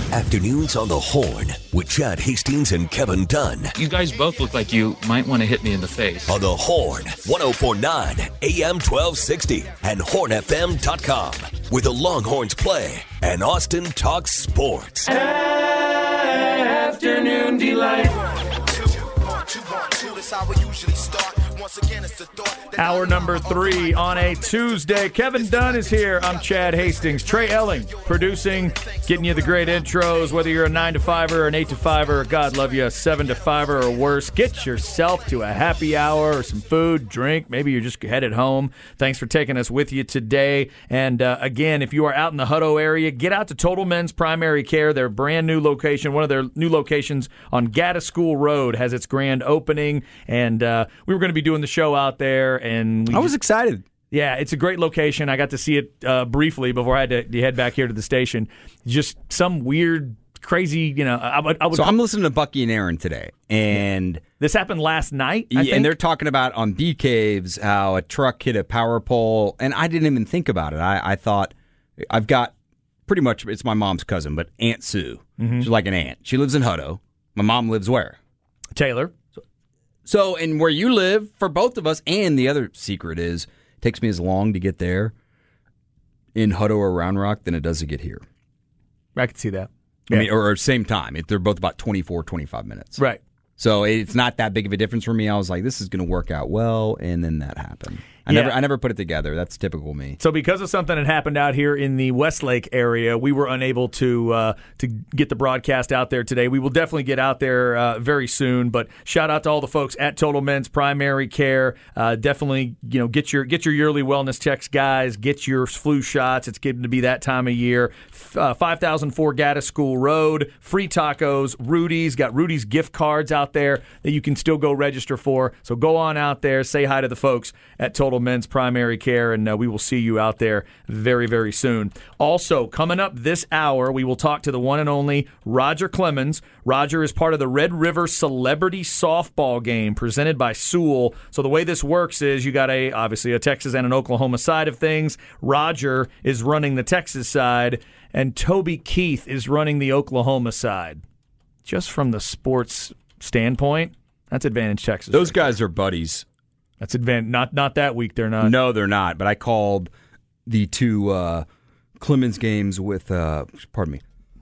Afternoons on the Horn with Chad Hastings and Kevin Dunn. You guys both look like you might want to hit me in the face. On the Horn, 104.9 AM 1260 and hornfm.com, where the Longhorns play and Austin talks sports. Afternoon delight. Hour number 3 on a Tuesday. Kevin Dunn is here. I'm Chad Hastings. Trey Elling producing, getting you the great intros, whether you're a 9-to-5er or an 8-to-5er, or God love you, a 7-to-5er or worse. Get yourself to a happy hour or some food, drink. Maybe you're just headed home. Thanks for taking us with you today. And again, if you are out in the Hutto area, get out to Total Men's Primary Care, their brand new location. One of their new locations on Gaddis School Road has its grand opening. And we were going to be doing the show out there, and I was excited. Yeah, it's a great location. I got to see it briefly before I had to head back here to the station. Just some weird, crazy, So I'm listening to Bucky and Aaron today, and this happened last night. I think. And they're talking about on Bee Caves how a truck hit a power pole, and I didn't even think about it. I thought I've got pretty much it's my mom's cousin, but Aunt Sue. Mm-hmm. She's like an aunt. She lives in Hutto. My mom lives where? Taylor. So, and where you live, for both of us, and the other secret is, it takes me as long to get there in Hutto or Round Rock than it does to get here. I can see that. I mean, or same time. They're both about 24, 25 minutes. Right. So it's not that big of a difference for me. I was like, this is going to work out well, and then that happened. I never put it together. That's typical me. So because of something that happened out here in the Westlake area, we were unable to get the broadcast out there today. We will definitely get out there very soon. But shout out to all the folks at Total Men's Primary Care. Definitely, get your yearly wellness checks, guys. Get your flu shots. It's getting to be that time of year. 5004 Gaddis School Road. Free tacos. Rudy's got Rudy's gift cards out there that you can still go register for. So go on out there, say hi to the folks at Total Men's Primary Care, and we will see you out there very, very soon. Also, coming up this hour, we will talk to the one and only Roger Clemens. Roger is part of the Red River Celebrity Softball Game presented by Sewell. So the way this works is you got obviously a Texas and an Oklahoma side of things. Roger is running the Texas side, and Toby Keith is running the Oklahoma side. Just from the sports standpoint, that's Advantage Texas. Those guys are buddies. That's advantage. Not that week. They're not. No, they're not. But I called the two Clemens games with. Pardon me.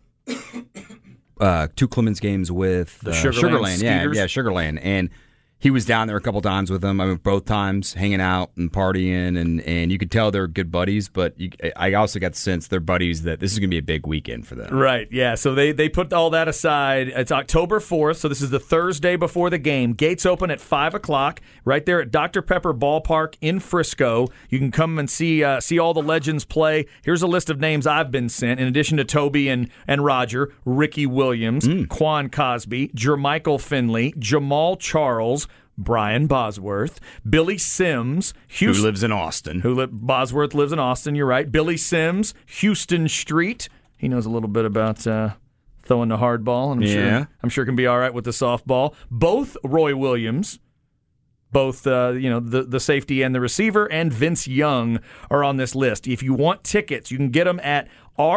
Two Clemens games with Sugarland. Yeah, Sugarland, and he was down there a couple times with them. I mean, both times hanging out and partying, and you could tell they're good buddies. But I also got the sense they're buddies that this is going to be a big weekend for them. Right? Yeah. So they put all that aside. It's October 4th, so this is the Thursday before the game. Gates open at 5:00 right there at Dr. Pepper Ballpark in Frisco. You can come and see all the legends play. Here's a list of names I've been sent. In addition to Toby and Roger, Ricky Williams, Quan Cosby, Jermichael Finley, Jamal Charles, Brian Bosworth, Billy Sims, who lives in Austin. Bosworth lives in Austin, you're right. Billy Sims, Houston Street. He knows a little bit about throwing the hard ball, and I'm sure can be all right with the softball. Both Roy Williams, both the safety and the receiver, and Vince Young are on this list. If you want tickets, you can get them at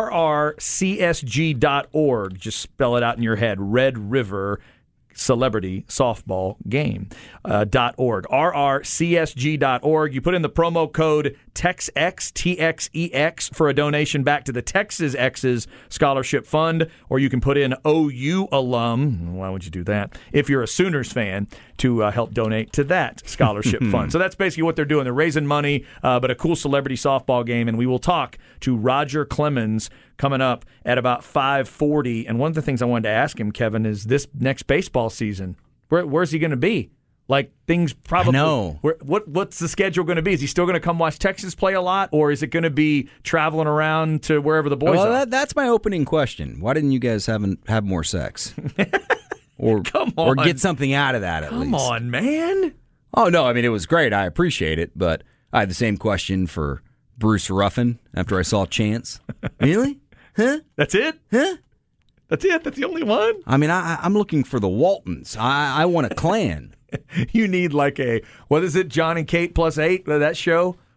rrcsg.org. Just spell it out in your head. Red River Celebrity Softball Game .org. rrcsg.org. You put in the promo code TEXX, TXEX, for a donation back to the Texas X's Scholarship Fund, or you can put in OU alum. Why would you do that? If you're a Sooners fan, to help donate to that scholarship fund. So that's basically what they're doing. They're raising money, but a cool celebrity softball game, and we will talk to Roger Clemens coming up at about 5:40. And one of the things I wanted to ask him, Kevin, is this next baseball season, where's he going to be? Like, things probably. No. What's the schedule going to be? Is he still going to come watch Texas play a lot, or is it going to be traveling around to wherever the boys are? That's my opening question. Why didn't you guys have more sex? Or get something out of that at least. Come on, man. Oh, no, I mean, it was great. I appreciate it, but I had the same question for Bruce Ruffin after I saw Chance. Really? Huh? That's it? Huh? That's it? That's the only one? I mean, I'm looking for the Waltons. I want a clan. You need like what is it, John and Kate plus 8, that show?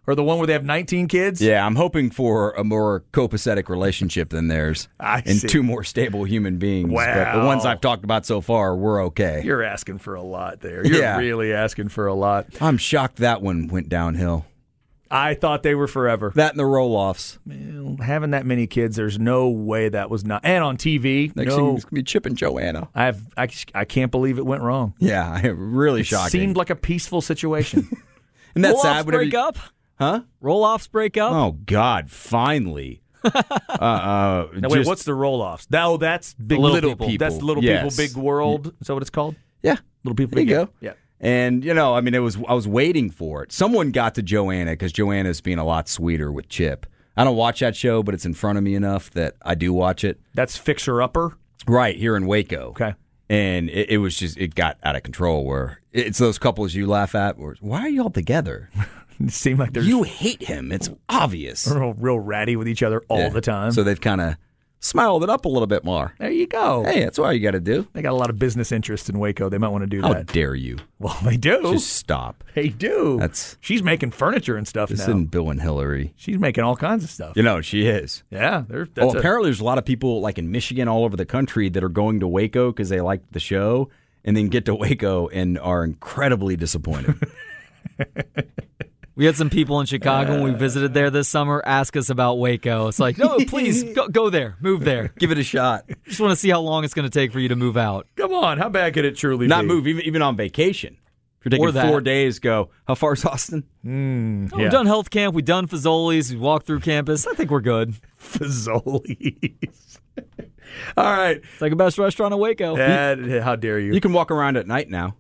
or the one where they have 19 kids? Yeah, I'm hoping for a more copacetic relationship than theirs. And 2 more stable human beings. Wow. But the ones I've talked about so far, we're okay. You're asking for a lot there. You're really asking for a lot. I'm shocked that one went downhill. I thought they were forever. That and the roll-offs. Well, having that many kids, there's no way that was not. And on TV, Next thing it's going to be Chip and Joanna. I can't believe it went wrong. Yeah, really shocking. It seemed like a peaceful situation. Isn't that roll-offs sad? break up? Huh? Roll-offs break up? Oh, God, finally. Now, wait, what's the roll-offs? No, that's big little people. That's little people, big world. Is that what it's called? Yeah. Little people, big big go. Yeah. And, I was waiting for it. Someone got to Joanna because Joanna's being a lot sweeter with Chip. I don't watch that show, but it's in front of me enough that I do watch it. That's Fixer Upper? Right, here in Waco. Okay. And it got out of control where it's those couples you laugh at where, why are you all together? It seemed like you hate him. It's obvious. They're real ratty with each other all the time. So they've kind of smiled it up a little bit more. There you go. Hey, that's what you got to do. They got a lot of business interests in Waco. They might want to do How that. How dare you? Well, they do. Just stop. They do. She's making furniture and stuff now. This isn't Bill and Hillary. She's making all kinds of stuff. She is. Yeah. Apparently there's a lot of people like in Michigan all over the country that are going to Waco because they like the show and then get to Waco and are incredibly disappointed. We had some people in Chicago when we visited there this summer ask us about Waco. It's like, no, please go there, move there, give it a shot. Just want to see how long it's going to take for you to move out. Come on, how bad could it truly Not be? move, even on vacation. If you're taking 4 days, go. How far is Austin? We've done health camp, we've done Fazoli's, we've walked through campus. I think we're good. Fazoli's. All right, it's like the best restaurant in Waco. How dare you? You can walk around at night now.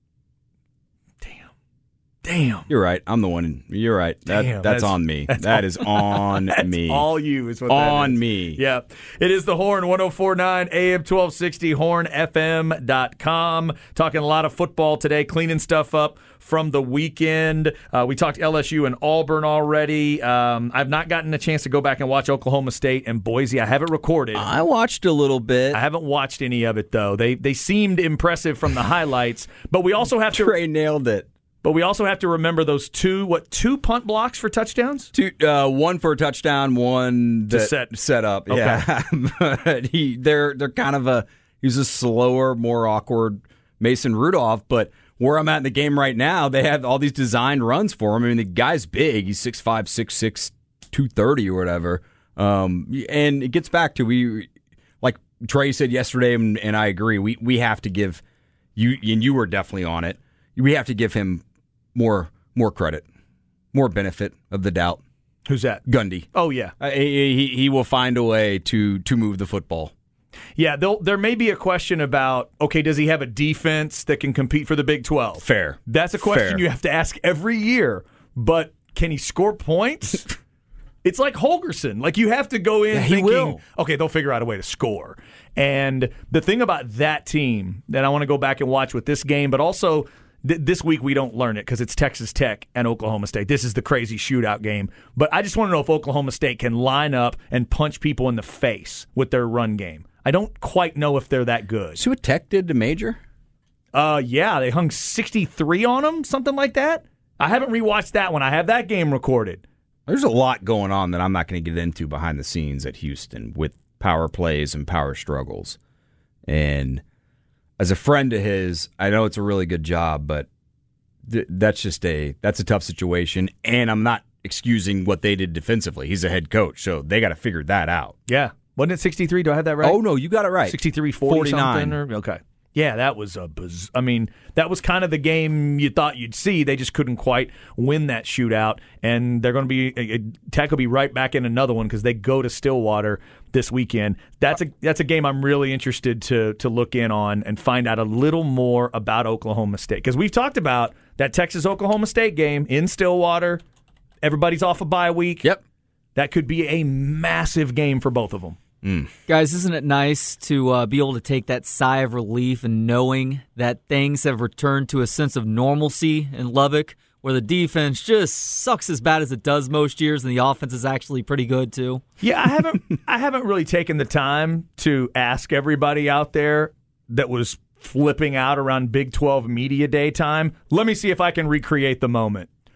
Damn. You're right. I'm the one. You're right. That's on me. That is on me. All you is what on that is. Me. Yeah. It is the Horn, 104.9 AM 1260, hornfm.com. Talking a lot of football today, cleaning stuff up from the weekend. We talked LSU and Auburn already. I've not gotten a chance to go back and watch Oklahoma State and Boise. I haven't recorded. I watched a little bit. I haven't watched any of it, though. They seemed impressive from the highlights, but we also have to... Trey nailed it. But we also have to remember those two punt blocks for touchdowns? One for a touchdown, one that set up. Okay. Yeah. But they're kind of he's a slower, more awkward Mason Rudolph. But where I'm at in the game right now, they have all these designed runs for him. I mean, the guy's big. He's 6'5", 6'6", 230 or whatever. And it gets back to like Trey said yesterday, and I agree. We have to give you, and you were definitely on it. We have to give him more credit, more benefit of the doubt. Who's that? Gundy. Oh, yeah. He will find a way to move the football. Yeah, there may be a question about, okay, does he have a defense that can compete for the Big 12? Fair. That's a question you have to ask every year. But can he score points? It's like Holgorsen. Like, you have to go in thinking, okay, they'll figure out a way to score. And the thing about that team that I want to go back and watch with this game, but also this week we don't learn it because it's Texas Tech and Oklahoma State. This is the crazy shootout game. But I just want to know if Oklahoma State can line up and punch people in the face with their run game. I don't quite know if they're that good. See what Tech did to Major? Yeah, they hung 63 on them, something like that. I haven't rewatched that one. I have that game recorded. There's a lot going on that I'm not going to get into behind the scenes at Houston with power plays and power struggles. And as a friend of his, I know it's a really good job, but that's a tough situation. And I'm not excusing what they did defensively. He's a head coach, so they got to figure that out. Yeah. Wasn't it 63? Do I have that right? Oh, no, you got it right. 63, 40 something? Okay. Yeah, that was that was kind of the game you thought you'd see. They just couldn't quite win that shootout, and they're going to be Tech will be right back in another one because they go to Stillwater this weekend. That's a game I'm really interested to look in on and find out a little more about Oklahoma State because we've talked about that Texas-Oklahoma State game in Stillwater. Everybody's off a bye week. Yep, that could be a massive game for both of them. Guys, isn't it nice to be able to take that sigh of relief and knowing that things have returned to a sense of normalcy in Lubbock, where the defense just sucks as bad as it does most years, and the offense is actually pretty good too? Yeah, I haven't really taken the time to ask everybody out there that was flipping out around Big 12 Media Day time. Let me see if I can recreate the moment.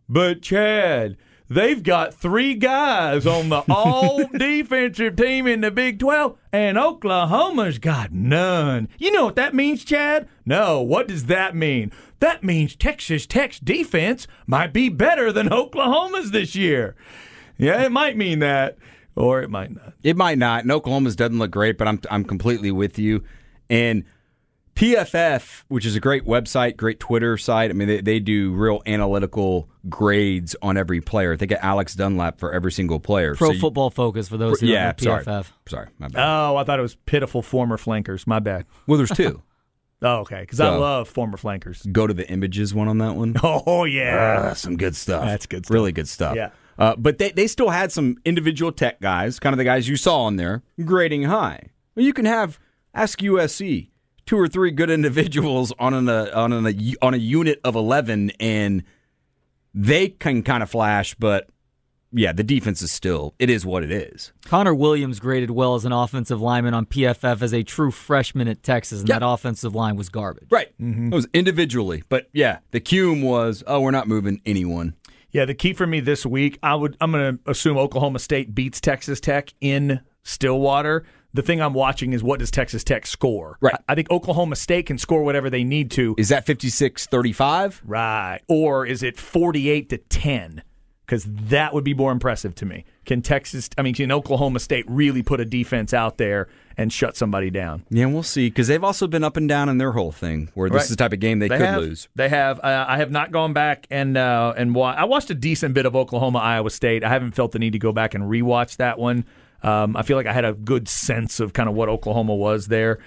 But, Chad, they've got 3 guys on the all-defensive team in the Big 12, and Oklahoma's got none. You know what that means, Chad? No, what does that mean? That means Texas Tech's defense might be better than Oklahoma's this year. Yeah, it might mean that, or it might not. It might not. And Oklahoma's doesn't look great, but I'm completely with you. And PFF, which is a great website, great Twitter site. I mean, they do real analytical grades on every player. They get Alex Dunlap for every single player. Pro Football Focus for those who don't know PFF. Sorry, my bad. Oh, I thought it was pitiful former flankers. My bad. Well, there's 2. Oh, okay, because I love former flankers. Go to the images one on that one. Oh, yeah. Some good stuff. That's good stuff. Really good stuff. Yeah. But they still had some individual Tech guys, kind of the guys you saw on there, grading high. Well, you can ask USC, 2 or 3 good individuals on a unit of 11, and they can kind of flash, but yeah, the defense it is what it is. Connor Williams graded well as an offensive lineman on PFF as a true freshman at Texas, and that offensive line was garbage. Right. It was individually. But yeah, the cume was, we're not moving anyone. Yeah, the key for me this week, I'm going to assume Oklahoma State beats Texas Tech in Stillwater. The thing I'm watching is what does Texas Tech score. Right. I think Oklahoma State can score whatever they need to. Is that 56-35? Right. Or is it 48-10? Because that would be more impressive to me. Can Oklahoma State really put a defense out there and shut somebody down? Yeah, we'll see. Because they've also been up and down in their whole thing, where this is the type of game they could lose. They have. I have not gone back and I watched a decent bit of Oklahoma-Iowa State. I haven't felt the need to go back and rewatch that one. I feel like I had a good sense of kind of what Oklahoma was there.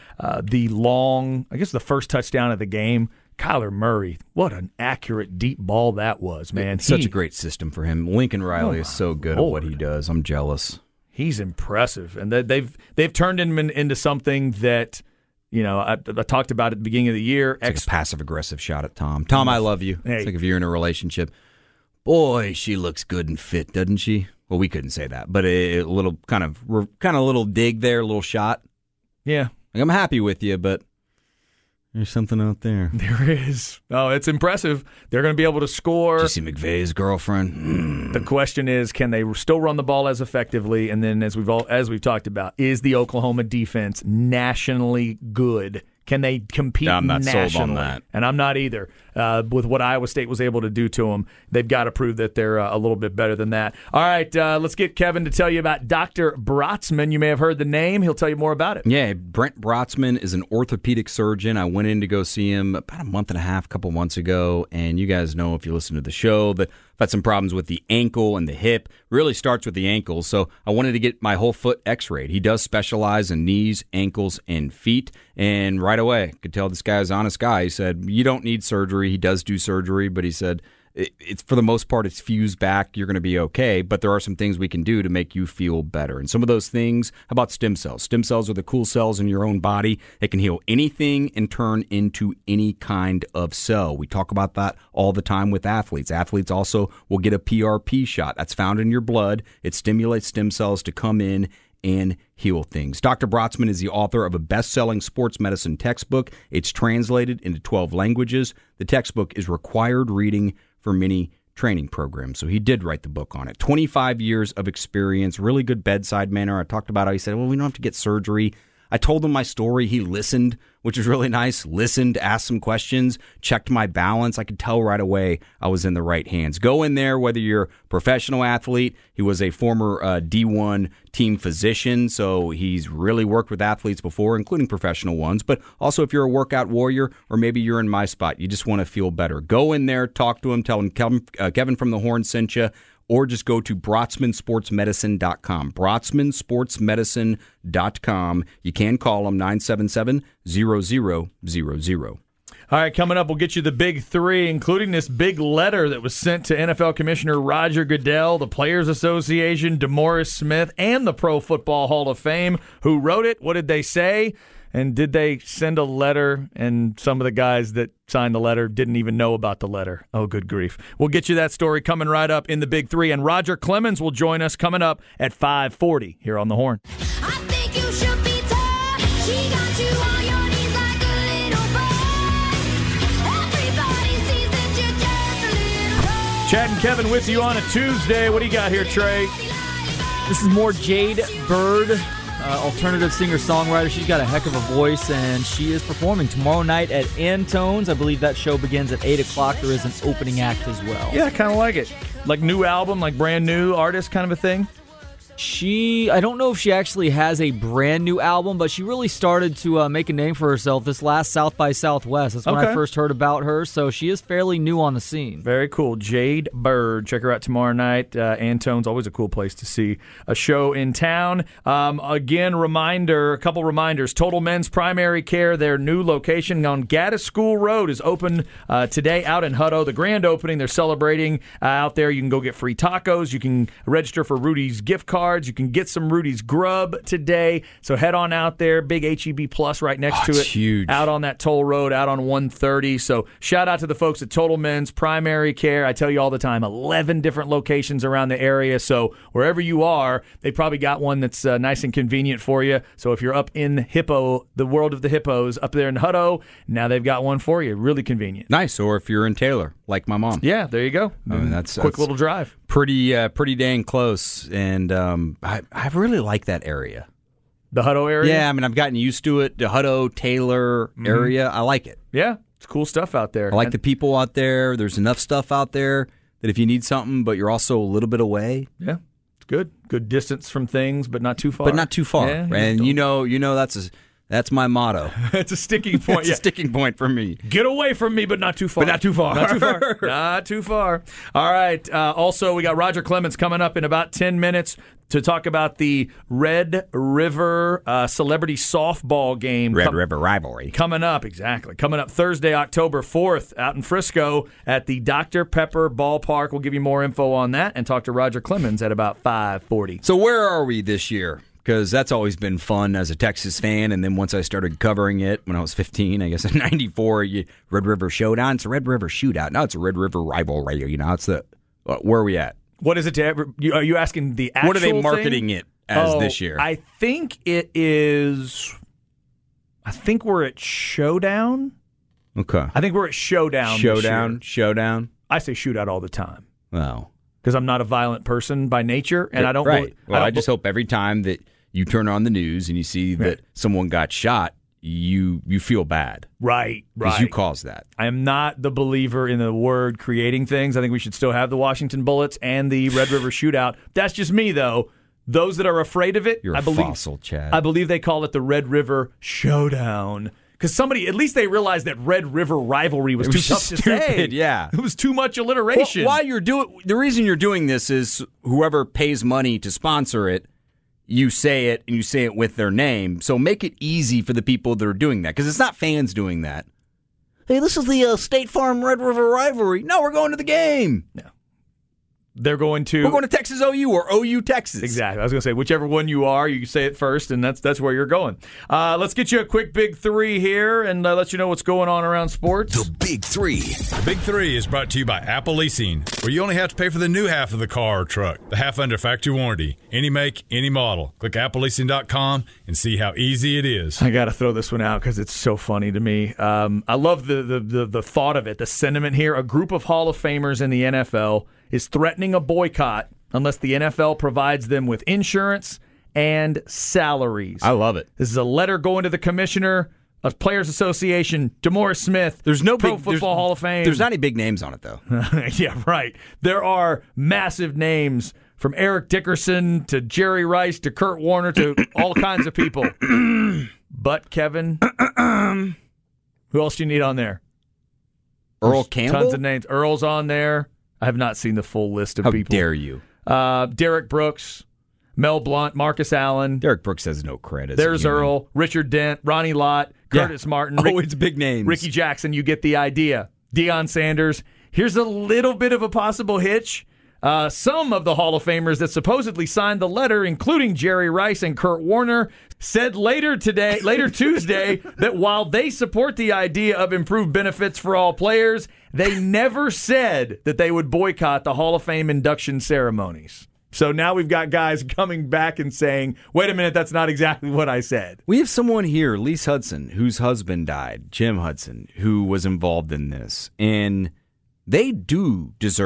The first touchdown of the game, Kyler Murray, what an accurate deep ball that was, man. Such a great system for him. Lincoln Riley is so good at what he does. I'm jealous. He's impressive, and they've turned him into something that, I talked about at the beginning of the year. It's like a passive-aggressive shot at Tom. Tom, I love you. Hey. It's like if you're in a relationship. Boy, she looks good and fit, doesn't she? Well, we couldn't say that, but a little kind of little dig there, a little shot. Yeah. Like, I'm happy with you, but there's something out there. There is. Oh, it's impressive. They're going to be able to score. Did you see McVay's girlfriend? The question is, can they still run the ball as effectively? And then, as we've talked about, is the Oklahoma defense nationally good? Can they compete nationally? I'm not sold on that. And I'm not either. With what Iowa State was able to do to them, they've got to prove that they're a little bit better than that. All right, let's get Kevin to tell you about Dr. Brotzman. You may have heard the name. He'll tell you more about it. Yeah, Brent Brotzman is an orthopedic surgeon. I went in to go see him about a couple months ago, and you guys know if you listen to the show that I've had some problems with the ankle and the hip. Really starts with the ankles, so I wanted to get my whole foot x-rayed. He does specialize in knees, ankles, and feet, and right away, I could tell this guy's an honest guy. He said, you don't need surgery. He does do surgery, but he said, it's for the most part, it's fused back. You're going to be okay, but there are some things we can do to make you feel better. And some of those things, how about stem cells? Stem cells are the cool cells in your own body. They can heal anything and turn into any kind of cell. We talk about that all the time with athletes. Athletes also will get a PRP shot. That's found in your blood. It stimulates stem cells to come in and heal things. Dr. Brotzman is the author of a best-selling sports medicine textbook. It's translated into 12 languages. The textbook is required reading for many training programs. So he did write the book on it. 25 years of experience, really good bedside manner. I talked about how he said, well, we don't have to get surgery. I told him my story. He listened, which was really nice. Listened, asked some questions, checked my balance. I could tell right away I was in the right hands. Go in there, whether you're a professional athlete. He was a former D1 team physician, so he's really worked with athletes before, including professional ones. But also if you're a workout warrior, or maybe you're in my spot, you just want to feel better. Go in there, talk to him, tell him Kevin from the Horn sent you. Or just go to BrotzmanSportsMedicine.com. BrotzmanSportsMedicine.com. You can call them 977-0000. All right, coming up, we'll get you the big three, including this big letter that was sent to NFL Commissioner Roger Goodell, the Players Association, DeMaurice Smith, and the Pro Football Hall of Fame. Who wrote it? What did they say? And did they send a letter, and some of the guys that signed the letter didn't even know about the letter? Oh, good grief. We'll get you that story coming right up in the Big Three. And Roger Clemens will join us coming up at 5:40 here on The Horn. I think you should be tough. She got you on your knees like a little boy. Everybody sees that you're just a little boy. Chad and Kevin with you on a Tuesday. What do you got here, Trey? This is more Jade Bird, alternative singer-songwriter. She's got a heck of a voice, and she is performing tomorrow night at Antone's. I believe that show begins at 8 o'clock. There is an opening act as well. Yeah, I kind of like it. Like new album, like brand new artist kind of a thing? I don't know if she actually has a brand new album, but she really started to make a name for herself this last South by Southwest. That's when I first heard about her, so she is fairly new on the scene. Very cool. Jade Bird. Check her out tomorrow night. Antone's always a cool place to see a show in town. Again, a couple reminders. Total Men's Primary Care, their new location on Gaddis School Road is open today out in Hutto. The grand opening, they're celebrating out there. You can go get free tacos. You can register for Rudy's gift card. You can get some Rudy's grub today. So head on out there. Big HEB Plus right next to it. Huge. Out on that toll road, out on 130. So shout out to the folks at Total Men's Primary Care. I tell you all the time, 11 different locations around the area. So wherever you are, they probably got one that's nice and convenient for you. So if you're up in Hippo, the world of the hippos, up there in Hutto, now they've got one for you. Really convenient. Nice. Or if you're in Taylor, like my mom. Yeah, there you go. I mean, that's quick little drive. Pretty dang close, and I really like that area. The Hutto area? Yeah, I mean, I've gotten used to it. The Hutto, Taylor area, I like it. Yeah, it's cool stuff out there. I like the people out there. There's enough stuff out there that if you need something, but you're also a little bit away. Yeah, it's good. Good distance from things, but not too far. But not too far. Yeah, and you know that's my motto. It's a sticking point. It's a sticking point for me. Get away from me, but not too far. But not too far. Not too far. Not too far. All right. Also, we got Roger Clemens coming up in about 10 minutes to talk about the Red River celebrity softball game. Red River rivalry. Coming up, exactly. Coming up Thursday, October 4th, out in Frisco at the Dr. Pepper Ballpark. We'll give you more info on that and talk to Roger Clemens at about 5:40. So where are we this year? Because that's always been fun as a Texas fan, and then once I started covering it when I was 15, I guess in '94, Red River Showdown. It's a Red River Shootout. Now it's a Red River rivalry. You know, it's the where are we at? What is it? Are you asking the actual What are they marketing thing? it as this year? I think it is. I think we're at Showdown. Okay. I think we're at Showdown. Showdown. I say shootout all the time. Oh. Because I'm not a violent person by nature, and I don't. Right. I just hope every time that you turn on the news and you see that someone got shot, you feel bad. Right. Because you caused that. I am not the believer in the word creating things. I think we should still have the Washington Bullets and the Red River Shootout. That's just me, though. Those that are afraid of it, You're a fossil, Chad. I believe they call it the Red River Showdown. Because at least they realized that Red River rivalry was too tough to say. Yeah. It was too much alliteration. Well, the reason you're doing this is whoever pays money to sponsor it, you say it, and you say it with their name. So make it easy for the people that are doing that, because it's not fans doing that. Hey, this is the State Farm Red River rivalry. No, we're going to the game. No. We're going to Texas OU or OU Texas. Exactly. I was going to say, whichever one you are, you say it first, and that's where you're going. Let's get you a quick Big Three here and let you know what's going on around sports. The Big Three. The Big Three is brought to you by Apple Leasing, where you only have to pay for the new half of the car or truck, the half under factory warranty. Any make, any model. Click appleleasing.com and see how easy it is. I got to throw this one out because it's so funny to me. I love the thought of it, the sentiment here. A group of Hall of Famers in the NFL is threatening a boycott unless the NFL provides them with insurance and salaries. I love it. This is a letter going to the commissioner of Players Association, DeMaurice Smith. There's no Pro Football Hall of Fame. There's not any big names on it, though. Yeah, right. There are massive names from Eric Dickerson to Jerry Rice to Kurt Warner to all kinds of people. But, Kevin, who else do you need on there? Earl Campbell? Tons of names. Earl's on there. I have not seen the full list of people. How dare you? Derek Brooks, Mel Blount, Marcus Allen. Derek Brooks has no credit. There's Earl, Richard Dent, Ronnie Lott, Curtis Martin. It's big names. Ricky Jackson, you get the idea. Deion Sanders. Here's a little bit of a possible hitch. Some of the Hall of Famers that supposedly signed the letter, including Jerry Rice and Kurt Warner, said later Tuesday, that while they support the idea of improved benefits for all players, they never said that they would boycott the Hall of Fame induction ceremonies. So now we've got guys coming back and saying, wait a minute, that's not exactly what I said. We have someone here, Lise Hudson, whose husband died, Jim Hudson, who was involved in this. And they do deserve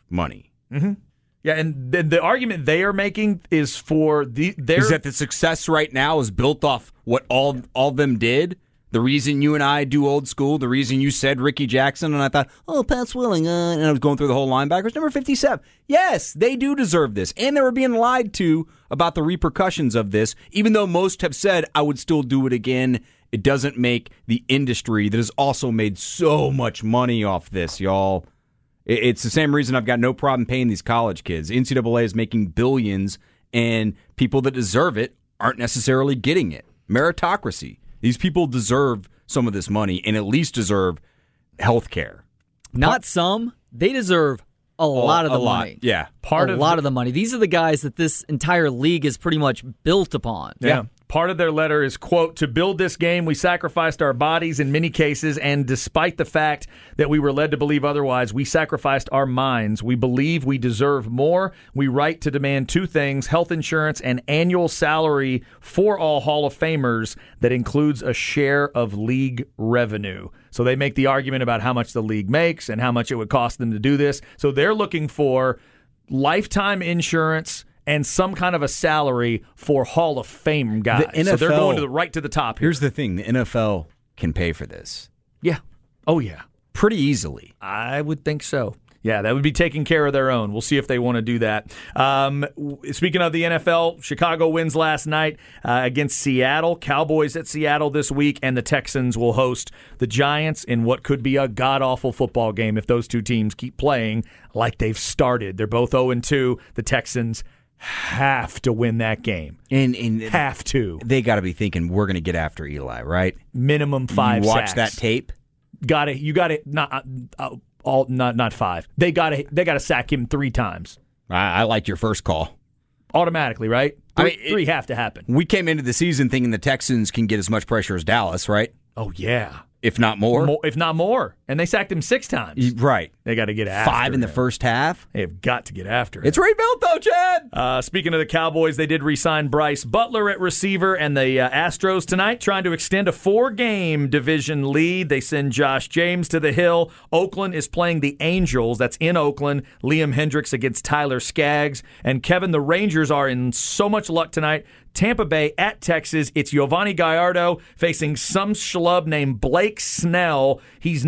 money. Mm-hmm. Yeah, and the argument they are making is for is that the success right now is built off what all of them did. The reason you and I do old school, the reason you said Ricky Jackson, and I thought, Pat Swilling, and I was going through the whole linebackers, number 57. Yes, they do deserve this, and they were being lied to about the repercussions of this, even though most have said, I would still do it again. It doesn't make the industry that has also made so much money off this, y'all. It's the same reason I've got no problem paying these college kids. NCAA is making billions, and people that deserve it aren't necessarily getting it. Meritocracy. These people deserve some of this money and at least deserve health care. Not some. They deserve a lot of the money. Yeah. A lot of the money. These are the guys that this entire league is pretty much built upon. Yeah. Part of their letter is, quote, to build this game, we sacrificed our bodies in many cases, and despite the fact that we were led to believe otherwise, we sacrificed our minds. We believe we deserve more. We write to demand two things, health insurance and annual salary for all Hall of Famers that includes a share of league revenue. So they make the argument about how much the league makes and how much it would cost them to do this. So they're looking for lifetime insurance and some kind of a salary for Hall of Fame guys. The NFL, so they're going right to the top here. Here's the thing. The NFL can pay for this. Yeah. Oh, yeah. Pretty easily. I would think so. Yeah, that would be taking care of their own. We'll see if they want to do that. Speaking of the NFL, Chicago wins last night against Seattle. Cowboys at Seattle this week, and the Texans will host the Giants in what could be a god-awful football game if those two teams keep playing like they've started. They're both 0-2. The Texans have to win that game. And have to. They got to be thinking, we're going to get after Eli, right? Minimum 5 sacks. Watch that tape? Got it. You got it. Not 5. They got to sack him 3 times. I liked your first call. Automatically, right? Three have to happen. We came into the season thinking the Texans can get as much pressure as Dallas, right? Oh, yeah. If not more. If not more. And they sacked him 6 times. Right. They got to get after 5 in the first half. They've got to get after him. It's rebuilt, though, Chad. Speaking of the Cowboys, they did re-sign Bryce Butler at receiver, and the Astros tonight trying to extend a 4-game division lead. They send Josh James to the hill. Oakland is playing the Angels. That's in Oakland. Liam Hendricks against Tyler Skaggs. And Kevin, the Rangers are in so much luck tonight. Tampa Bay at Texas. It's Giovanni Gallardo facing some schlub named Blake Snell. He's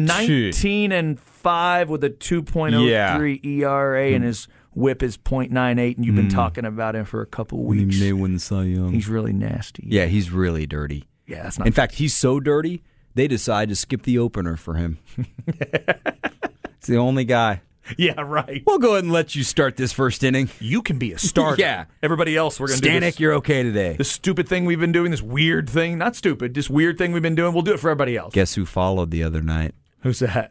19-5 with a 2.03 ERA, and his whip is .98, and you've been talking about him for a couple weeks. He may win the Cy Young. He's really nasty. Yeah, he's really dirty. Yeah, that's not. In fact, he's so dirty, they decide to skip the opener for him. It's the only guy. Yeah, right. We'll go ahead and let you start this first inning. You can be a starter. Yeah. Everybody else, we're going to do this. Stanek, you're okay today. This stupid thing we've been doing, this weird thing. Not stupid, this weird thing we've been doing. We'll do it for everybody else. Guess who followed the other night? Who's that?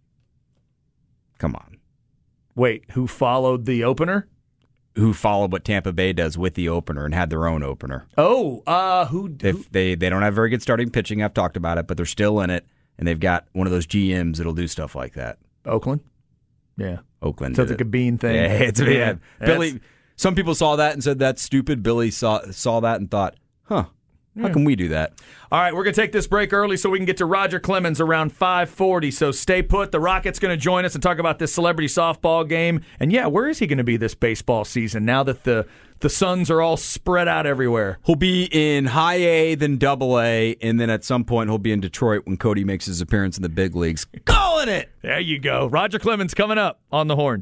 Come on. Wait, who followed the opener? Who followed what Tampa Bay does with the opener and had their own opener. Oh, who? They don't have very good starting pitching. I've talked about it, but they're still in it, and they've got one of those GMs that'll do stuff like that. Oakland? Yeah. Oakland. So it's like a bean thing. Yeah, Billy. Some people saw that and said that's stupid. Billy saw that and thought, how can we do that? All right, we're going to take this break early so we can get to Roger Clemens around 5:40. So stay put. The Rocket's going to join us and talk about this celebrity softball game. And yeah, where is he going to be this baseball season now that the Suns are all spread out everywhere? He'll be in high A, then double A, and then at some point he'll be in Detroit when Cody makes his appearance in the big leagues. Calling it! There you go. Roger Clemens coming up on the Horn.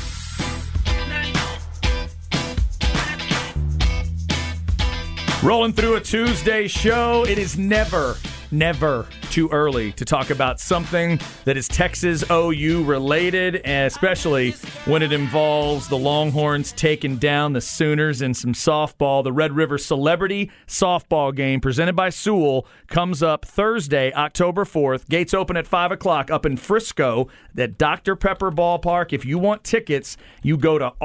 Rolling through a Tuesday show, it is never too early to talk about something that is Texas OU related, and especially when it involves the Longhorns taking down the Sooners in some softball. The Red River Celebrity Softball Game presented by Sewell comes up Thursday, October 4th. Gates open at 5 o'clock up in Frisco at Dr. Pepper Ballpark. If you want tickets, you go to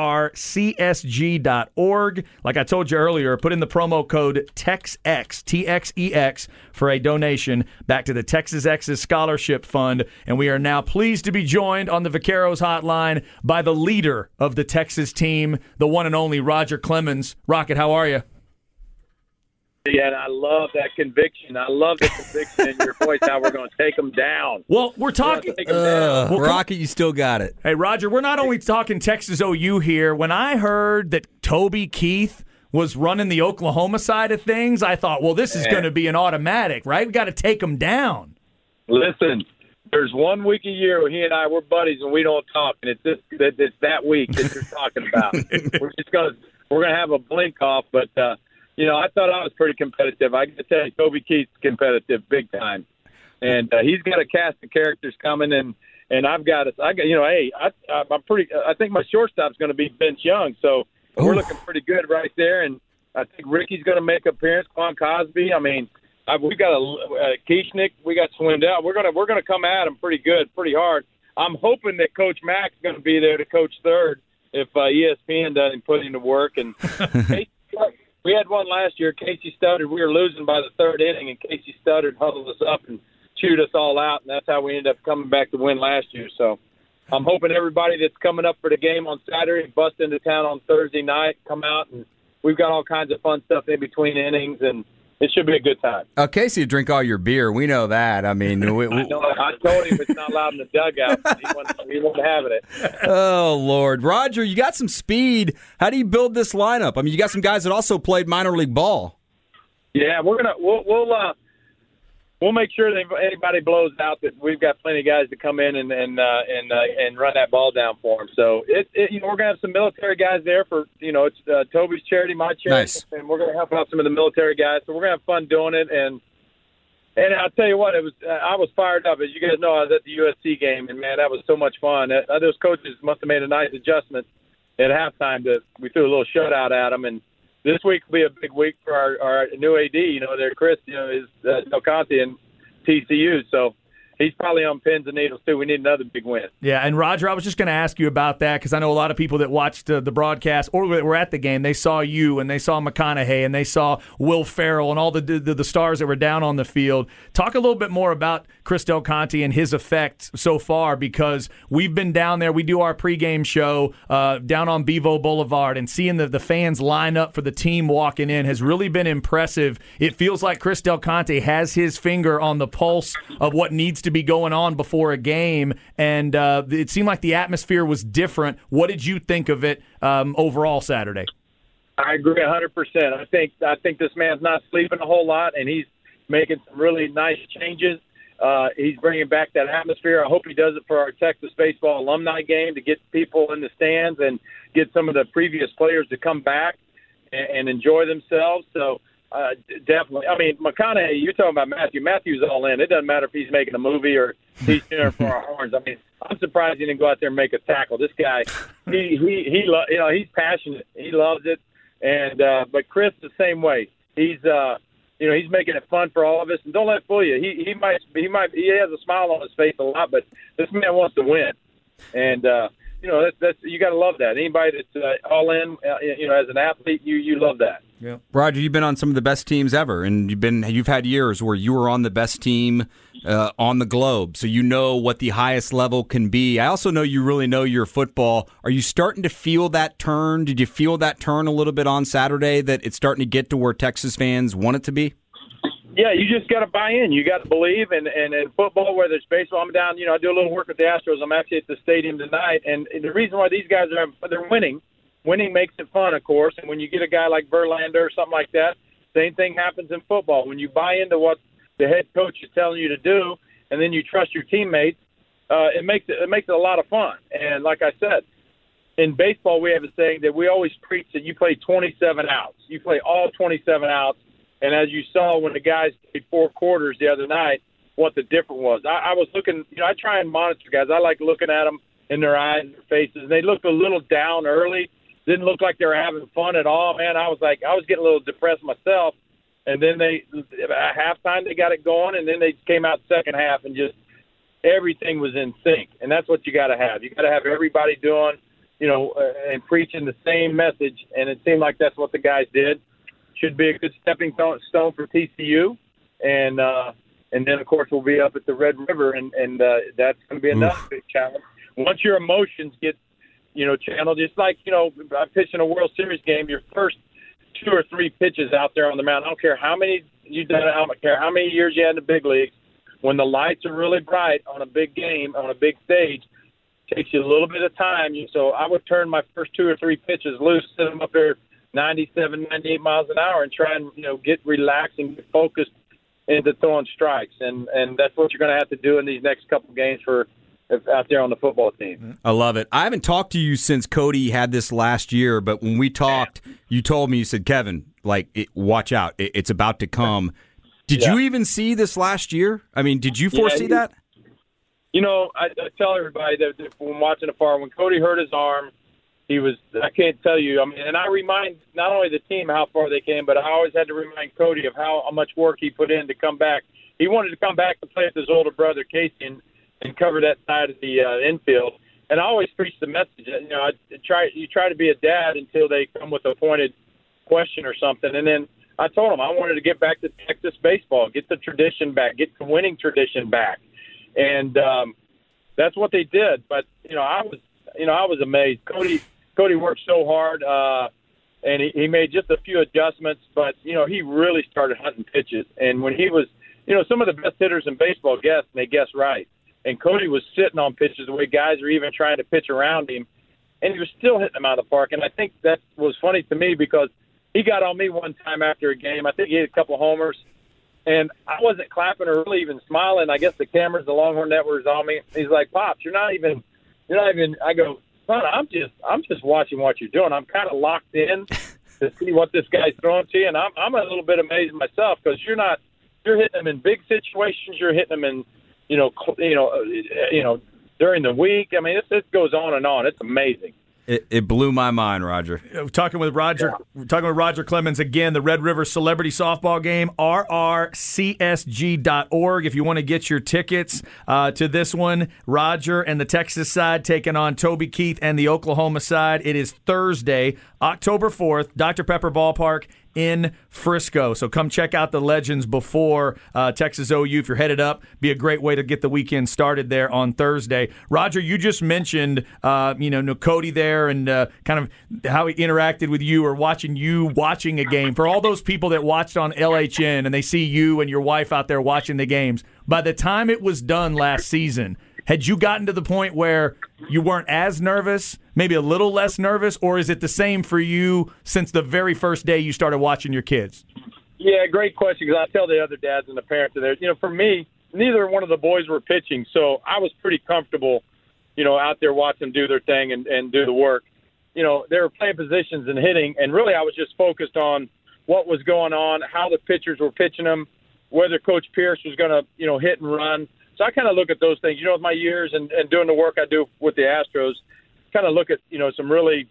rrcsg.org. Like I told you earlier, put in the promo code TEXX, TXEX, for a donation back to the Texas Ex's Scholarship Fund. And we are now pleased to be joined on the Vaqueros hotline by the leader of the Texas team, the one and only Roger Clemens. Rocket, how are you? Yeah, and I love that conviction. I love the conviction in your voice, how we're going to take them down. Well, we're talking. Rocket, you still got it. Hey, Roger, we're not only talking Texas OU here. When I heard that Toby Keith was running the Oklahoma side of things, I thought, well, this is going to be an automatic, right? We got to take them down. Listen, there's 1 week a year where he and I, we're buddies and we don't talk, and it's that week that you're talking about. We're gonna have a blink off, but I thought I was pretty competitive. I got to tell you, Toby Keith's competitive, big time, and he's got a cast of characters coming, and I'm pretty. I think my shortstop's going to be Vince Young, so we're looking pretty good right there, and I think Ricky's going to make an appearance. Quan Cosby, I mean. We got a Kieschnick. We got Swindell. We're gonna come at him pretty good, pretty hard. I'm hoping that Coach Mack's going to be there to coach third if ESPN doesn't put him to work. And we had one last year. Casey Studdard. We were losing by the third inning, and Casey Studdard huddled us up and chewed us all out, and that's how we ended up coming back to win last year. So I'm hoping everybody that's coming up for the game on Saturday bust into town on Thursday night, come out, and we've got all kinds of fun stuff in between innings, and it should be a good time. Casey will drink all your beer. We know that. I mean, I told him it's not allowed in the dugout. He wasn't having it. Oh, Lord. Roger, you got some speed. How do you build this lineup? I mean, you got some guys that also played minor league ball. Yeah, we'll make sure that if anybody blows out, that we've got plenty of guys to come in and run that ball down for them. So we're gonna have some military guys there for it's Toby's charity, my charity, nice. And we're gonna help out some of the military guys. So we're gonna have fun doing it. And I'll tell you what, I was fired up. As you guys know, I was at the USC game, and man, that was so much fun. Those coaches must have made a nice adjustment at halftime. We threw a little shutout at them, and this week will be a big week for our new AD. There, Chris, is Del Conte and TCU. So he's probably on pins and needles, too. We need another big win. Yeah, and Roger, I was just going to ask you about that because I know a lot of people that watched the broadcast or that were at the game, they saw you and they saw McConaughey and they saw Will Ferrell and all the stars that were down on the field. Talk a little bit more about Chris Del Conte and his effect so far, because we've been down there. We do our pregame show down on Bevo Boulevard, and seeing the fans line up for the team walking in has really been impressive. It feels like Chris Del Conte has his finger on the pulse of what needs to be going on before a game, and it seemed like the atmosphere was different. What did you think of it overall Saturday? I agree 100%. I think this man's not sleeping a whole lot, and he's making some really nice changes. He's bringing back that atmosphere. I hope he does it for our Texas baseball alumni game to get people in the stands and get some of the previous players to come back and enjoy themselves. So definitely. I mean, McConaughey, you're talking about Matthew. Matthew's all in. It doesn't matter if he's making a movie or he's cheering for our horns. I mean, I'm surprised he didn't go out there and make a tackle. This guy, he's passionate. He loves it. And but Chris the same way. He's he's making it fun for all of us. And don't let it fool you. He has a smile on his face a lot, but this man wants to win. And that's you got to love that. Anybody that's all in, as an athlete, you love that. Yeah. Roger, you've been on some of the best teams ever, and you've had years where you were on the best team on the globe, so you know what the highest level can be. I also know you really know your football. Are you starting to feel that turn? Did you feel that turn a little bit on Saturday, that it's starting to get to where Texas fans want it to be? Yeah, you just got to buy in. You got to believe, and in football, whether it's baseball, I'm down. I do a little work with the Astros. I'm actually at the stadium tonight, and the reason why these guys they're winning. Winning makes it fun, of course, and when you get a guy like Verlander or something like that, same thing happens in football. When you buy into what the head coach is telling you to do, and then you trust your teammates, it makes it a lot of fun. And like I said, in baseball, we have a saying that we always preach that you play 27 outs. You play all 27 outs. And as you saw when the guys played 4 quarters the other night, what the difference was. I was looking, I try and monitor guys. I like looking at them in their eyes and their faces. And they looked a little down early. Didn't look like they were having fun at all, man. I was getting a little depressed myself. And then at halftime, they got it going. And then they came out second half and just everything was in sync. And that's what you got to have. You got to have everybody doing, and preaching the same message. And it seemed like that's what the guys did. Should be a good stepping stone for TCU, and then of course we'll be up at the Red River, and that's going to be another big challenge. Once your emotions get channeled, just like I pitched in a World Series game, your first 2 or 3 pitches out there on the mound. I don't care how many you've done it. I don't care how many years you had in the big leagues. When the lights are really bright on a big game, on a big stage, it takes you a little bit of time. So I would turn my first 2 or 3 pitches loose, set them up there 97, 98 miles an hour, and try and get relaxed and get focused into throwing strikes. And that's what you're going to have to do in these next couple games for out there on the football team. I love it. I haven't talked to you since Cody had this last year, but when we talked, you told me, you said, Kevin, watch out. It's about to come. Did you even see this last year? I mean, did you foresee that? I tell everybody that when watching afar, when Cody hurt his arm, I can't tell you. I mean, and I remind not only the team how far they came, but I always had to remind Cody of how much work he put in to come back. He wanted to come back to play with his older brother, Casey, and cover that side of the infield. And I always preach the message. You try to be a dad until they come with a pointed question or something. And then I told him I wanted to get back to Texas baseball, get the tradition back, get the winning tradition back. And that's what they did. But, I was amazed. Cody worked so hard, and he made just a few adjustments, but, he really started hunting pitches. And when he was, some of the best hitters in baseball guess, and they guess right. And Cody was sitting on pitches the way guys were even trying to pitch around him, and he was still hitting them out of the park. And I think that was funny to me because he got on me one time after a game. I think he hit a couple of homers, and I wasn't clapping or really even smiling. I guess the cameras, the Longhorn Network was on me. He's like, "Pops, you're not even." I go, "Son, I'm just watching what you're doing. I'm kind of locked in to see what this guy's throwing to you, and I'm a little bit amazed myself because you're hitting them in big situations. You're hitting them in, during the week. I mean, it goes on and on. It's amazing." It blew my mind, Roger. Talking with Roger Clemens again. The Red River Celebrity Softball Game, rrcsg.org. If you want to get your tickets to this one, Roger and the Texas side taking on Toby Keith and the Oklahoma side. It is Thursday, October 4th, Dr. Pepper Ballpark in Frisco. So come check out the Legends before Texas OU. If you're headed up, be a great way to get the weekend started there on Thursday. Roger, you just mentioned Cody there and kind of how he interacted with you or watching a game. For all those people that watched on LHN and they see you and your wife out there watching the games, by the time it was done last season, had you gotten to the point where you weren't as nervous, maybe a little less nervous, or is it the same for you since the very first day you started watching your kids? Yeah, great question, because I tell the other dads and the parents there, for me, neither one of the boys were pitching, so I was pretty comfortable, out there watching them do their thing and do the work. They were playing positions and hitting, and really I was just focused on what was going on, how the pitchers were pitching them, whether Coach Pierce was going to, hit and run. So I kind of look at those things, with my years and doing the work I do with the Astros, kind of look at, some really,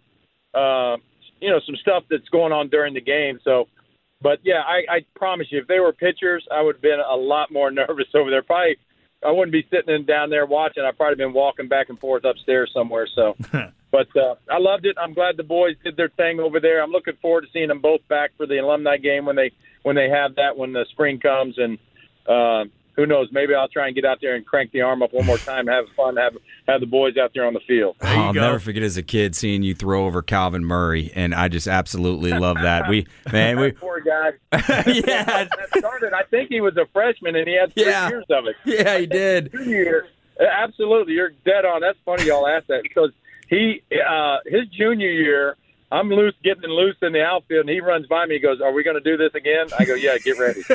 some stuff that's going on during the game. So, but yeah, I promise you, if they were pitchers, I would have been a lot more nervous over there. Probably, I wouldn't be sitting down there watching. I'd probably been walking back and forth upstairs somewhere. So, but I loved it. I'm glad the boys did their thing over there. I'm looking forward to seeing them both back for the alumni game when they have that, when the spring comes. And who knows? Maybe I'll try and get out there and crank the arm up one more time, have fun, have the boys out there on the field. I'll never forget as a kid seeing you throw over Calvin Murray, and I just absolutely love that. Poor guy. Yeah, that started. I think he was a freshman, and he had 3 years of it. Yeah, he did. 2 years. Absolutely, you're dead on. That's funny y'all asked that because his junior year, I'm getting loose in the outfield, and he runs by me. He goes, "Are we going to do this again?" I go, "Yeah, get ready."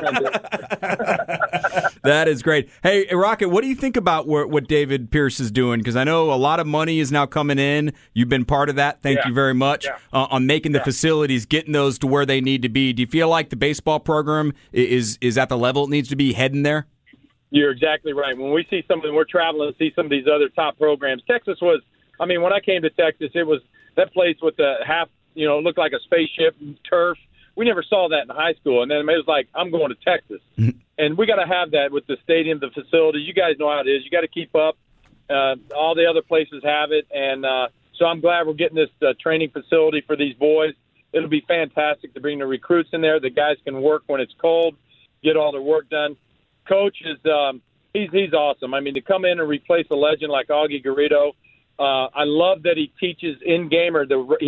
That is great. Hey, Rocket, what do you think about what David Pierce is doing? Because I know a lot of money is now coming in. You've been part of that. Thank you very much on making the facilities, getting those to where they need to be. Do you feel like the baseball program is at the level it needs to be, heading there? You're exactly right. When we see something, we're traveling and see some of these other top programs. Texas was, when I came to Texas, it was that place with the looked like a spaceship, turf. We never saw that in high school. And then it was like, I'm going to Texas. And we got to have that with the stadium, the facility. You guys know how it is. You got to keep up. All the other places have it. And so I'm glad we're getting this training facility for these boys. It'll be fantastic to bring the recruits in there. The guys can work when it's cold, get all their work done. Coach is he's awesome. To come in and replace a legend like Augie Garrido, I love that he teaches in-game.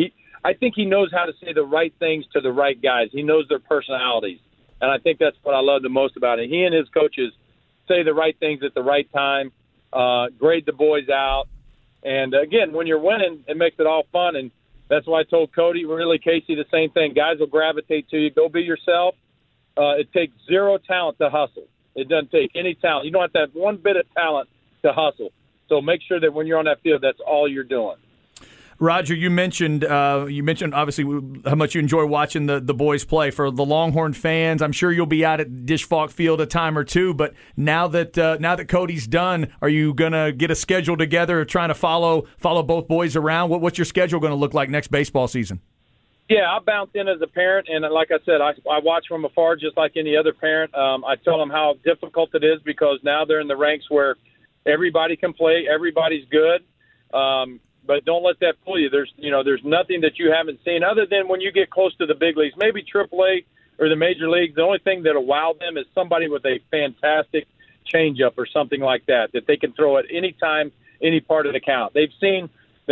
I think he knows how to say the right things to the right guys. He knows their personalities. And I think that's what I love the most about it. He and his coaches say the right things at the right time, grade the boys out. And, again, when you're winning, it makes it all fun. And that's why I told Cody, really, Casey, the same thing. Guys will gravitate to you. Go be yourself. It takes zero talent to hustle. It doesn't take any talent. You don't have to have one bit of talent to hustle. So make sure that when you're on that field, that's all you're doing. Roger, you mentioned obviously how much you enjoy watching the boys play. For the Longhorn fans, I'm sure you'll be out at Dish Falk Field a time or two. But now that Cody's done, are you gonna get a schedule together, trying to follow both boys around? What's your schedule going to look like next baseball season? Yeah, I bounce in as a parent, and like I said, I watch from afar just like any other parent. I tell them how difficult it is because now they're in the ranks where everybody can play, everybody's good. But don't let that fool you. There's nothing that you haven't seen other than when you get close to the big leagues, maybe AAA or the major leagues. The only thing that'll wow them is somebody with a fantastic changeup or something like that they can throw at any time, any part of the count. They've seen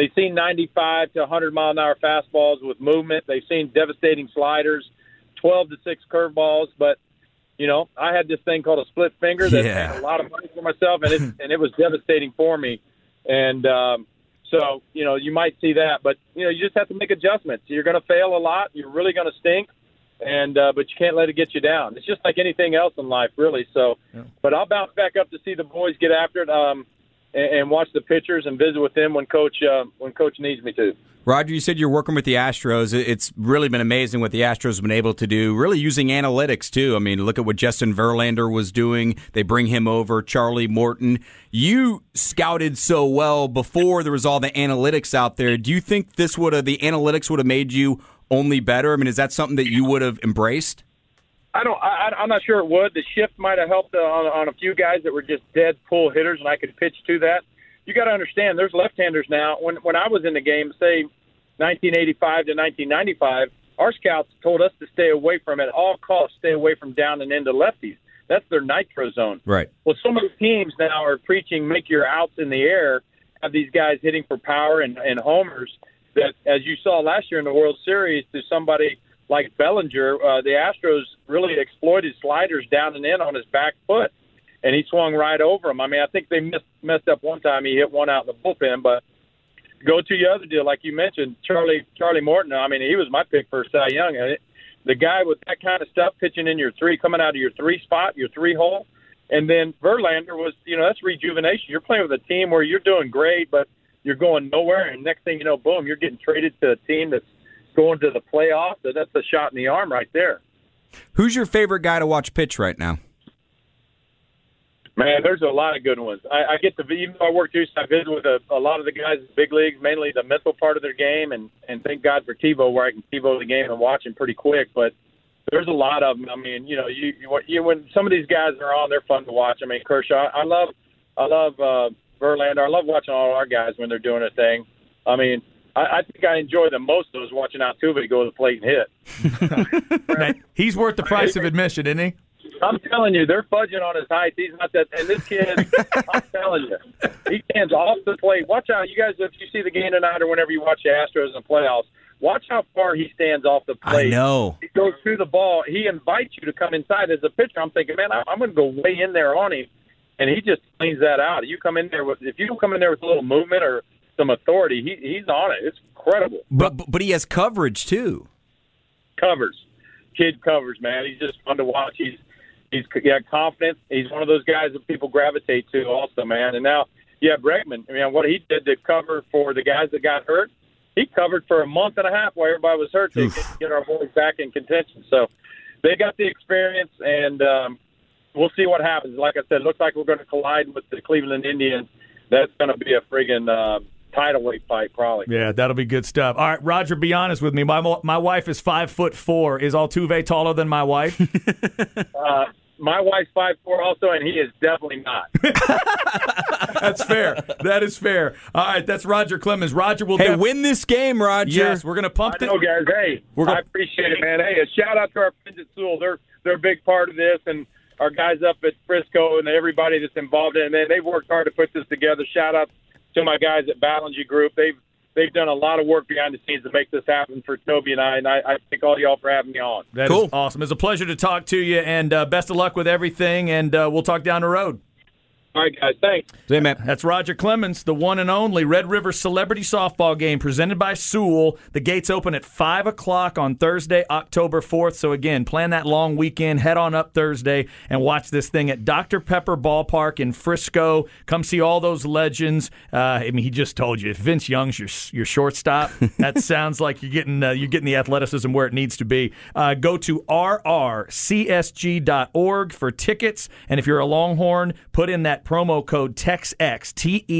95 to 100 mile an hour fastballs with movement. They've seen devastating sliders, 12 to 6 curveballs. But I had this thing called a split finger that had a lot of money for myself, and it was devastating for me. And so, you might see that, but, you just have to make adjustments. You're going to fail a lot. You're really going to stink, but you can't let it get you down. It's just like anything else in life, really. So, But I'll bounce back up to see the boys get after it and watch the pitchers and visit with them when Coach needs me to. Roger, you said you're working with the Astros. It's really been amazing what the Astros have been able to do, really using analytics, too. I mean, look at what Justin Verlander was doing. They bring him over, Charlie Morton. You scouted so well before there was all the analytics out there. Do you think the analytics would have made you only better? I mean, is that something that you would have embraced? I'm not sure it would. The shift might have helped on a few guys that were just dead pull hitters, and I could pitch to that. You got to understand, there's left-handers now. When I was in the game, say 1985 to 1995, our scouts told us to stay away from, at all costs, stay away from down and into lefties. That's their nitro zone. Right. Well, so many teams now are preaching make your outs in the air, have these guys hitting for power and homers that, as you saw last year in the World Series, to somebody like Bellinger, the Astros really exploited sliders down and in on his back foot, and he swung right over him. I mean, I think they messed up one time. He hit one out in the bullpen, but go to your other deal, like you mentioned, Charlie Morton. I mean, he was my pick for Cy Young. The guy with that kind of stuff pitching in your three, coming out of your 3 spot, your 3 hole. And then Verlander was, that's rejuvenation. You're playing with a team where you're doing great, but you're going nowhere. And next thing you know, boom, you're getting traded to a team that's going to the playoffs. So that's a shot in the arm right there. Who's your favorite guy to watch pitch right now? Man, there's a lot of good ones. I get to, even though I work Houston, I visit with a lot of the guys in the big leagues, mainly the mental part of their game, and thank God for TiVo, where I can TiVo the game and watch him pretty quick. But there's a lot of them. I mean, you when some of these guys are on, they're fun to watch. I mean, Kershaw, I love Verlander. I love watching all our guys when they're doing a thing. I mean, I think I enjoy the most of those watching Altuve go to the plate and hit. He's worth the price of admission, isn't he? I'm telling you, they're fudging on his height. He's not that. And this kid, I'm telling you, he stands off the plate. Watch out, you guys, if you see the game tonight or whenever you watch the Astros in the playoffs, watch how far he stands off the plate. I know. He goes through the ball. He invites you to come inside. As a pitcher, I'm thinking, man, I'm going to go way in there on him. And he just cleans that out. You come in there if you don't come in there with a little movement or some authority, he's on it. It's incredible. But he has coverage, too. Covers. Kid covers, man. He's just fun to watch. He's got confidence. He's one of those guys that people gravitate to also, man. And now you have Bregman. I mean, what he did to cover for the guys that got hurt, he covered for a month and a half while everybody was hurt to get our boys back in contention. So they got the experience, and we'll see what happens. Like I said, it looks like we're going to collide with the Cleveland Indians. That's going to be a friggin' title weight fight, probably. Yeah, that'll be good stuff. All right, Roger, be honest with me. My wife is 5'4". Is Altuve taller than my wife? My wife's 5'4" also, and he is definitely not. That's fair. That is fair. All right, that's Roger Clemens. Roger will win this game, Roger. Yes, we're going to pump it. I know, guys. Hey, I appreciate it, man. Hey, a shout out to our friends at Sewell. They're a big part of this, and our guys up at Frisco and everybody that's involved in it. Man, they've worked hard to put this together. Shout out to my guys at Ballinger Group. They've they've done a lot of work behind the scenes to make this happen for Toby and I thank all y'all for having me on. That is awesome. It's a pleasure to talk to you, and best of luck with everything, and we'll talk down the road. All right, guys. Thanks. See you, man. That's Roger Clemens, the one and only Red River Celebrity Softball Game presented by Sewell. The gates open at 5 o'clock on Thursday, October 4th. So, again, plan that long weekend. Head on up Thursday and watch this thing at Dr. Pepper Ballpark in Frisco. Come see all those legends. He just told you, if Vince Young's your shortstop, that sounds like you're getting the athleticism where it needs to be. Go to rrcsg.org for tickets. And if you're a Longhorn, put in that promo code TEXEX,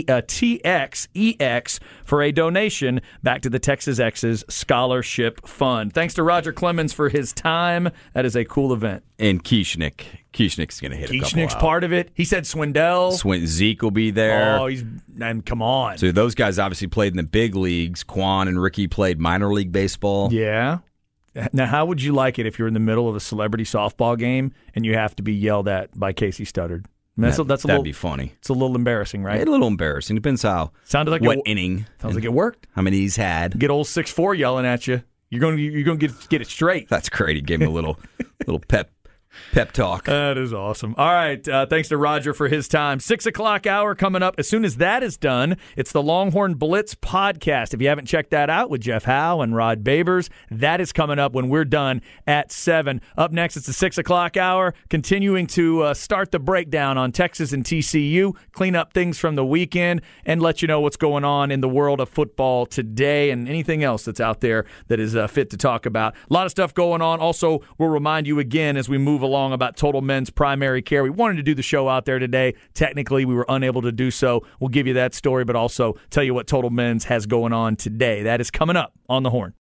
TXEX, for a donation back to the Texas X's Scholarship Fund. Thanks to Roger Clemens for his time. That is a cool event. And Kieschnick's going to hit a couple Kieschnick's part of it. He said Swindell. Zeke will be there. Oh, come on. So those guys obviously played in the big leagues. Quan and Ricky played minor league baseball. Yeah. Now, how would you like it if you're in the middle of a celebrity softball game and you have to be yelled at by Casey Studdard? That'd be funny. It's a little embarrassing, right? A little embarrassing. Depends how. Sounded like what inning. Sounds like it worked. How many he's had. Get old 6'4" yelling at you. You're going to get it straight. That's great. He gave him a little pep talk. That is awesome. All right. Thanks to Roger for his time. 6 o'clock hour coming up. As soon as that is done, it's the Longhorn Blitz podcast. If you haven't checked that out with Jeff Howe and Rod Babers, that is coming up when we're done at 7. Up next, it's the 6 o'clock hour, continuing to start the breakdown on Texas and TCU, clean up things from the weekend, and let you know what's going on in the world of football today and anything else that's out there that is fit to talk about. A lot of stuff going on. Also, we'll remind you again as we move along about Total Men's Primary Care. We wanted to do the show out there today. Technically, we were unable to do so. We'll give you that story, but also tell you what Total Men's has going on today. That is coming up on The Horn.